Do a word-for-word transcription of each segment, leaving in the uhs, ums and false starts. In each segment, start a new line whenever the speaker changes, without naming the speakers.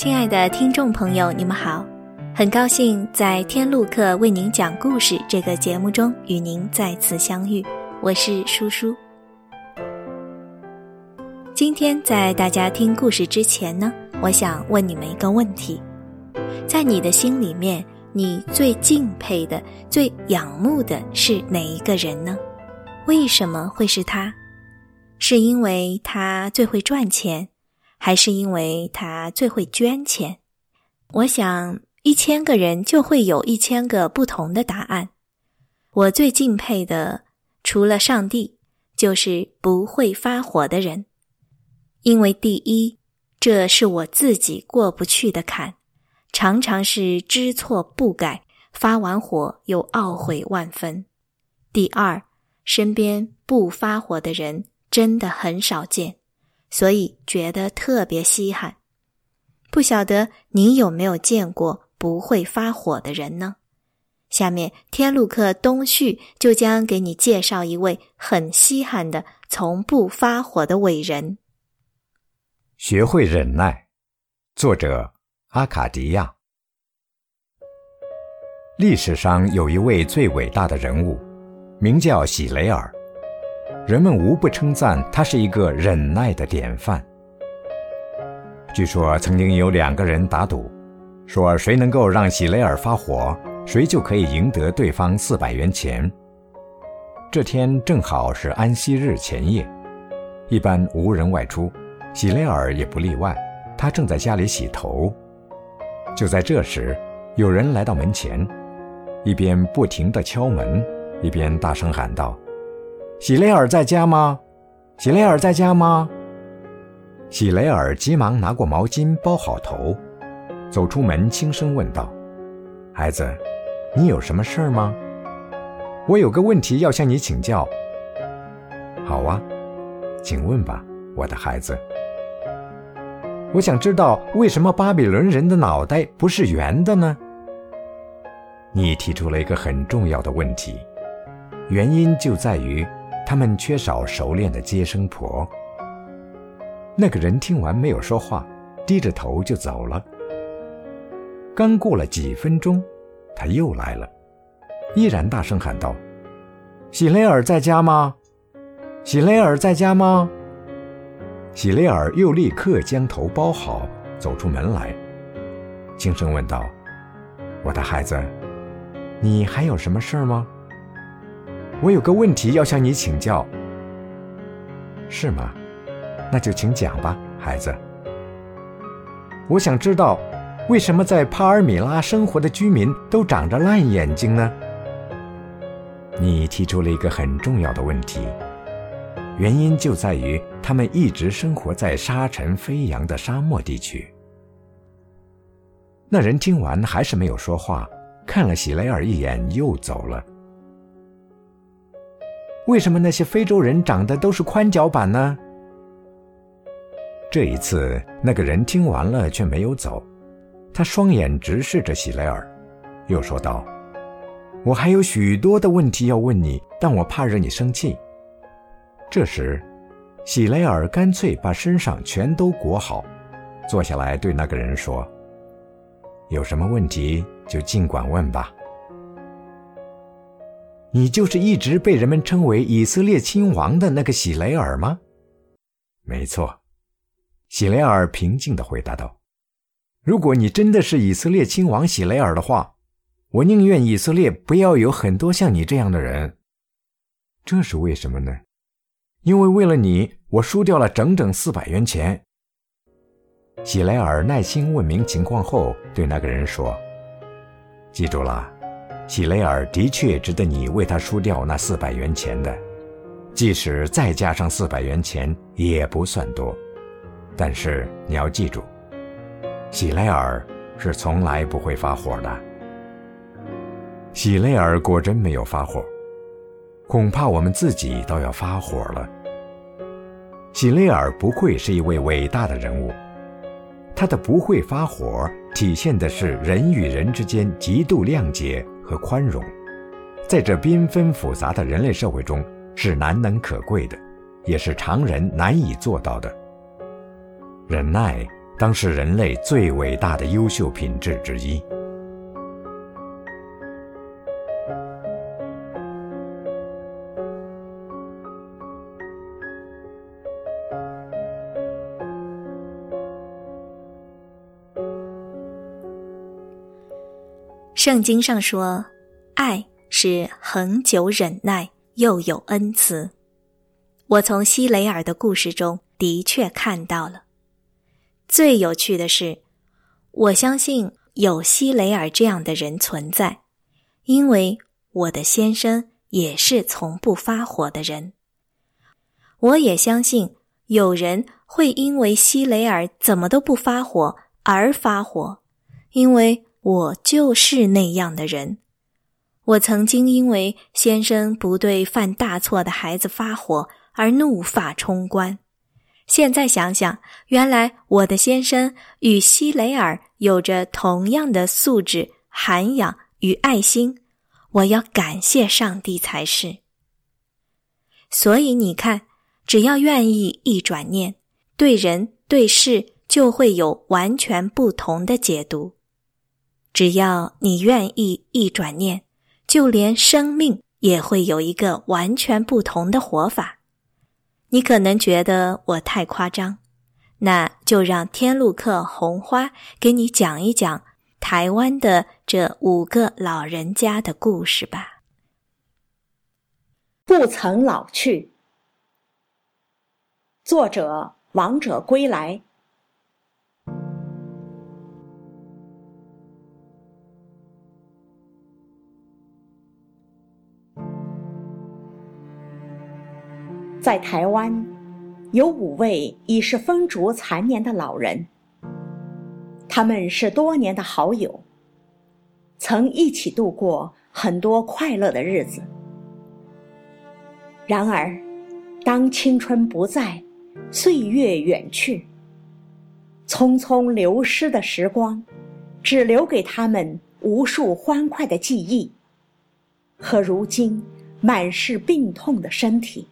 亲爱的听众朋友，你们好，很高兴在天路客为您讲故事这个节目中与您再次相遇，我是舒舒。今天在大家听故事之前呢，我想问你们一个问题，在你的心里面，你最敬佩的、最仰慕的是哪一个人呢？为什么会是他？是因为他最会赚钱，还是因为他最会捐钱？我想一千个人就会有一千个不同的答案。我最敬佩的，除了上帝，就是不会发火的人。因为第一，这是我自己过不去的坎，常常是知错不改，发完火又懊悔万分。第二，身边不发火的人真的很少见，所以觉得特别稀罕。不晓得你有没有见过不会发火的人呢？下面天路客东旭就将给你介绍一位很稀罕的从不发火的伟人。
学会忍耐，作者阿卡迪亚。历史上有一位最伟大的人物，名叫喜雷尔，人们无不称赞他是一个忍耐的典范。据说曾经有两个人打赌，说谁能够让喜雷尔发火，谁就可以赢得对方四百元钱。这天正好是安息日前夜，一般无人外出，喜雷尔也不例外，他正在家里洗头。就在这时，有人来到门前，一边不停地敲门，一边大声喊道：喜雷尔在家吗？喜雷尔在家吗？喜雷尔急忙拿过毛巾包好头，走出门轻声问道：孩子，你有什么事吗？我有个问题要向你请教。好啊，请问吧，我的孩子。我想知道为什么巴比伦人的脑袋不是圆的呢？你提出了一个很重要的问题，原因就在于他们缺少熟练的接生婆。那个人听完没有说话，低着头就走了。刚过了几分钟，他又来了，依然大声喊道：喜雷尔在家吗？喜雷尔在家吗？喜雷尔又立刻将头包好，走出门来，轻声问道：我的孩子，你还有什么事吗？我有个问题要向你请教。是吗？那就请讲吧，孩子。我想知道，为什么在帕尔米拉生活的居民都长着烂眼睛呢？你提出了一个很重要的问题，原因就在于他们一直生活在沙尘飞扬的沙漠地区。那人听完还是没有说话，看了喜雷尔一眼又走了。为什么那些非洲人长得都是宽脚板呢？这一次那个人听完了却没有走，他双眼直视着喜雷尔，又说道：我还有许多的问题要问你，但我怕惹你生气。这时喜雷尔干脆把身上全都裹好，坐下来对那个人说：有什么问题就尽管问吧。你就是一直被人们称为以色列亲王的那个喜雷尔吗？没错，喜雷尔平静地回答道：如果你真的是以色列亲王喜雷尔的话，我宁愿以色列不要有很多像你这样的人。这是为什么呢？因为为了你，我输掉了整整四百元钱。喜雷尔耐心问明情况后，对那个人说：记住了，喜雷尔的确值得你为他输掉那四百元钱的，即使再加上四百元钱也不算多。但是你要记住，喜雷尔是从来不会发火的。喜雷尔果真没有发火，恐怕我们自己都要发火了。喜雷尔不愧是一位伟大的人物，他的不会发火体现的是人与人之间极度谅解和宽容，在这缤纷复杂的人类社会中是难能可贵的，也是常人难以做到的。忍耐当是人类最伟大的优秀品质之一。
圣经上说，爱是恒久忍耐，又有恩慈。我从希雷尔的故事中的确看到了。最有趣的是，我相信有希雷尔这样的人存在，因为我的先生也是从不发火的人。我也相信有人会因为希雷尔怎么都不发火而发火，因为我就是那样的人。我曾经因为先生不对犯大错的孩子发火而怒发冲冠。现在想想，原来我的先生与希雷尔有着同样的素质、涵养与爱心，我要感谢上帝才是。所以你看，只要愿意一转念，对人对事就会有完全不同的解读。只要你愿意一转念，就连生命也会有一个完全不同的活法。你可能觉得我太夸张，那就让天路客红花给你讲一讲台湾的这五个老人家的故事吧。
不曾老去。作者：王者归来。在台湾，有五位已是风烛残年的老人，他们是多年的好友，曾一起度过很多快乐的日子。然而，当青春不在，岁月远去，匆匆流失的时光，只留给他们无数欢快的记忆，和如今满是病痛的身体。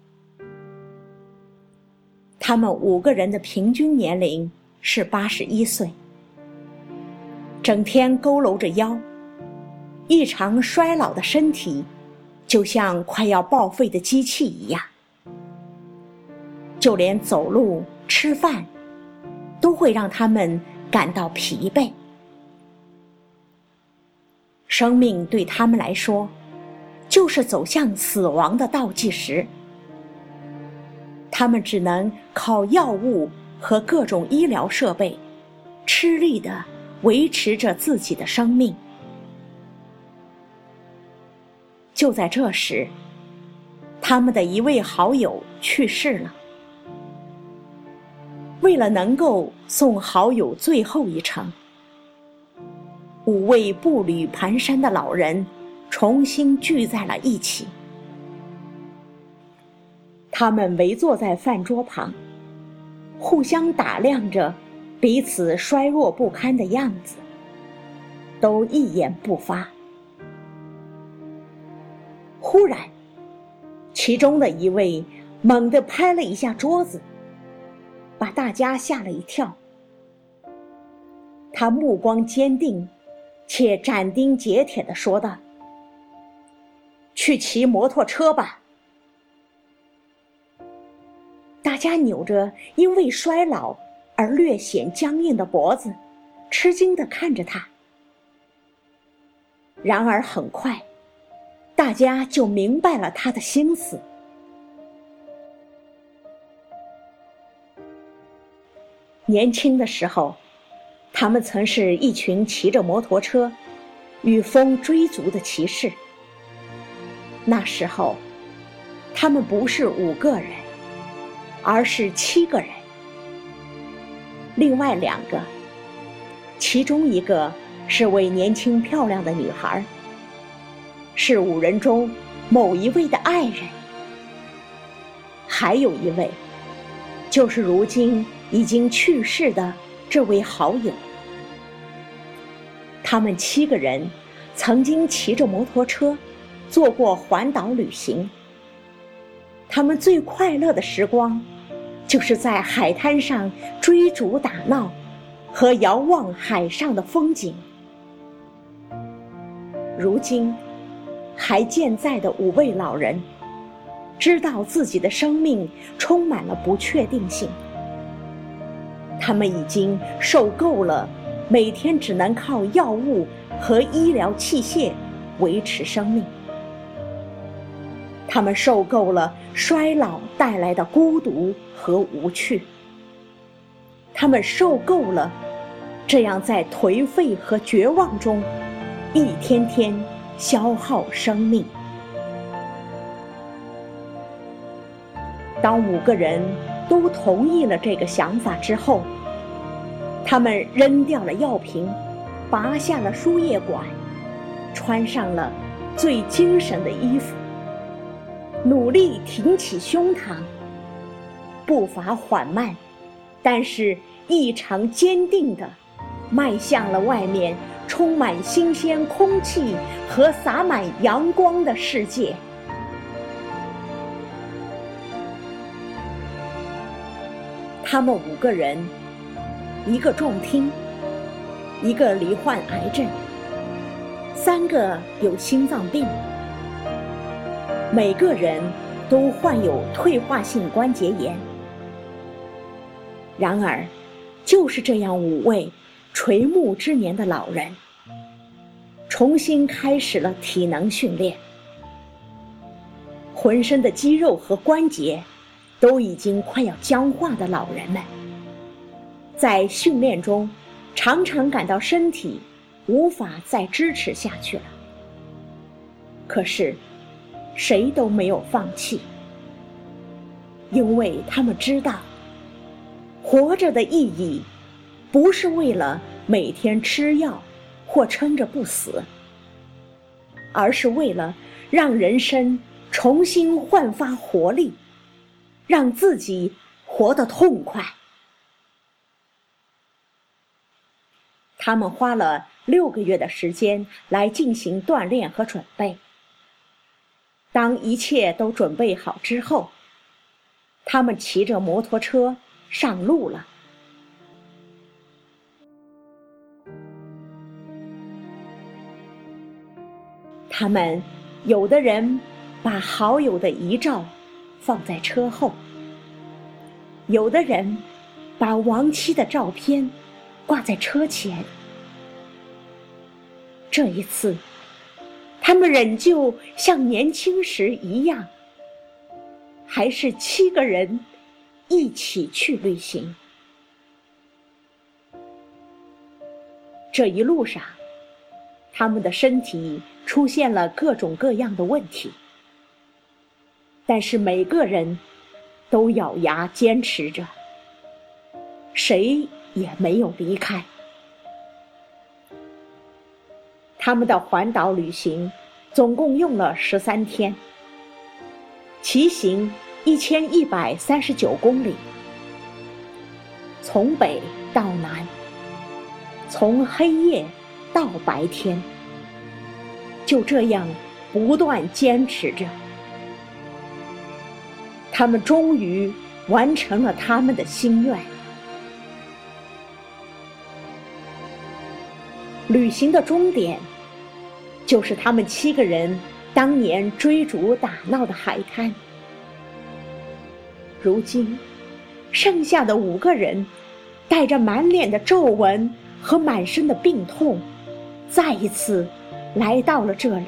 他们五个人的平均年龄是八十一岁，整天佝偻着腰，异常衰老的身体就像快要报废的机器一样，就连走路、吃饭都会让他们感到疲惫。生命对他们来说，就是走向死亡的倒计时。他们只能靠药物和各种医疗设备，吃力地维持着自己的生命。就在这时，他们的一位好友去世了。为了能够送好友最后一程，五位步履蹒跚的老人重新聚在了一起。他们围坐在饭桌旁，互相打量着彼此衰弱不堪的样子，都一言不发。忽然，其中的一位猛地拍了一下桌子，把大家吓了一跳。他目光坚定，且斩钉截铁地说道：“去骑摩托车吧。”大家扭着因为衰老而略显僵硬的脖子，吃惊地看着他。然而很快，大家就明白了他的心思。年轻的时候，他们曾是一群骑着摩托车与风追逐的骑士。那时候，他们不是五个人，而是七个人。另外两个，其中一个是位年轻漂亮的女孩，是五人中某一位的爱人。还有一位，就是如今已经去世的这位好友。他们七个人曾经骑着摩托车做过环岛旅行。他们最快乐的时光，就是在海滩上追逐打闹， 和遥望海上的风景。如今还健在的五位老人知道自己的生命充满了不确定性，他们已经受够了每天只能靠药物和医疗器械维持生命，他们受够了衰老带来的孤独和无趣，他们受够了这样在颓废和绝望中一天天消耗生命。当五个人都同意了这个想法之后，他们扔掉了药瓶，拔下了输液管，穿上了最精神的衣服，努力挺起胸膛，步伐缓慢，但是异常坚定地迈向了外面充满新鲜空气和洒满阳光的世界。他们五个人，一个重听，一个罹患癌症，三个有心脏病，每个人都患有退化性关节炎。然而，就是这样五位垂暮之年的老人，重新开始了体能训练，浑身的肌肉和关节都已经快要僵化的老人们，在训练中常常感到身体无法再支持下去了。可是谁都没有放弃，因为他们知道，活着的意义不是为了每天吃药或撑着不死，而是为了让人生重新焕发活力，让自己活得痛快。他们花了六个月的时间来进行锻炼和准备。当一切都准备好之后，他们骑着摩托车上路了。他们有的人把好友的遗照放在车后，有的人把亡妻的照片挂在车前。这一次，他们仍旧像年轻时一样，还是七个人一起去旅行。这一路上，他们的身体出现了各种各样的问题，但是每个人都咬牙坚持着，谁也没有离开。他们的环岛旅行总共用了十三天，骑行一千一百三十九公里，从北到南，从黑夜到白天，就这样不断坚持着。他们终于完成了他们的心愿。旅行的终点就是他们七个人当年追逐打闹的海滩。如今，剩下的五个人带着满脸的皱纹和满身的病痛，再一次来到了这里。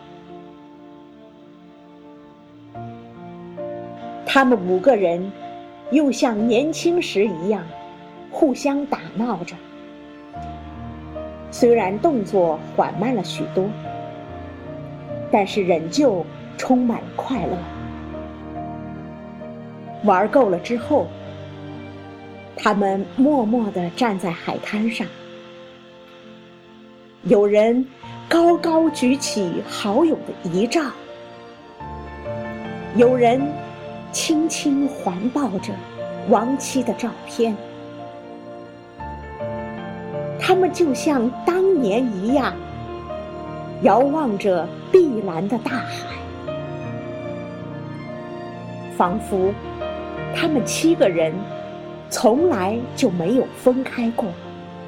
他们五个人又像年轻时一样互相打闹着，虽然动作缓慢了许多，但是仍旧充满了快乐。玩够了之后，他们默默地站在海滩上，有人高高举起好友的遗照，有人轻轻环抱着亡妻的照片。他们就像当年一样，遥望着碧蓝的大海，仿佛他们七个人从来就没有分开过。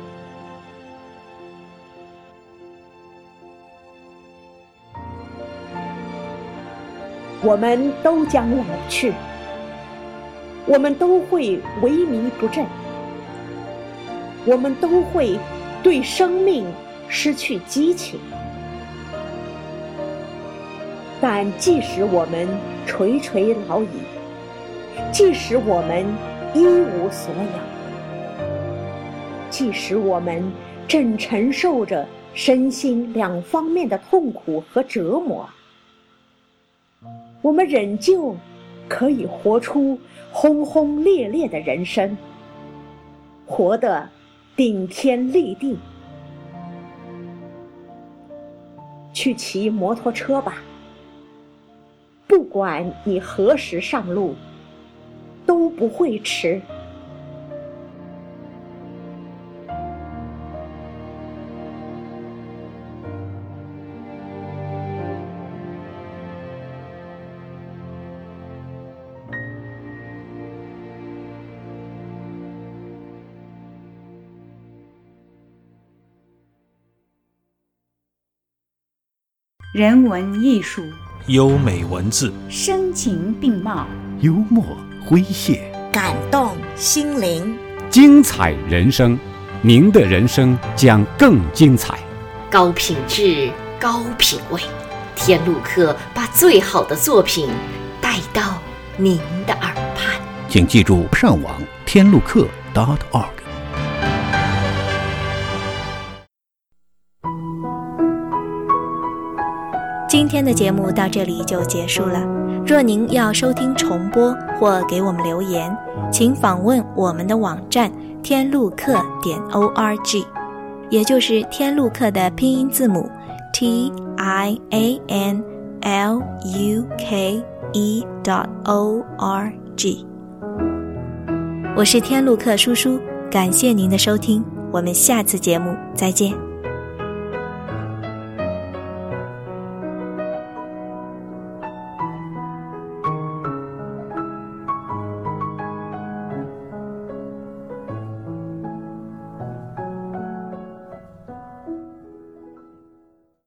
我们都将老去，我们都会萎靡不振，我们都会对生命失去激情。但即使我们垂垂老矣，即使我们一无所有，即使我们正承受着身心两方面的痛苦和折磨，我们仍旧可以活出轰轰烈烈的人生，活得顶天立地。去骑摩托车吧，不管你何时上路，都不会迟。
人文艺术，
优美文字，
声情并茂，
幽默诙谐，
感动心灵，
精彩人生。您的人生将更精彩。
高品质，高品味，天路客把最好的作品带到您的耳畔。
请记住上网天路客 .org。
今天的节目到这里就结束了。若您要收听重播或给我们留言，请访问我们的网站天路客点 org， 也就是天路客的拼音字母 T I A N L U K E O R G。 我是天路客叔叔，感谢您的收听，我们下次节目再见。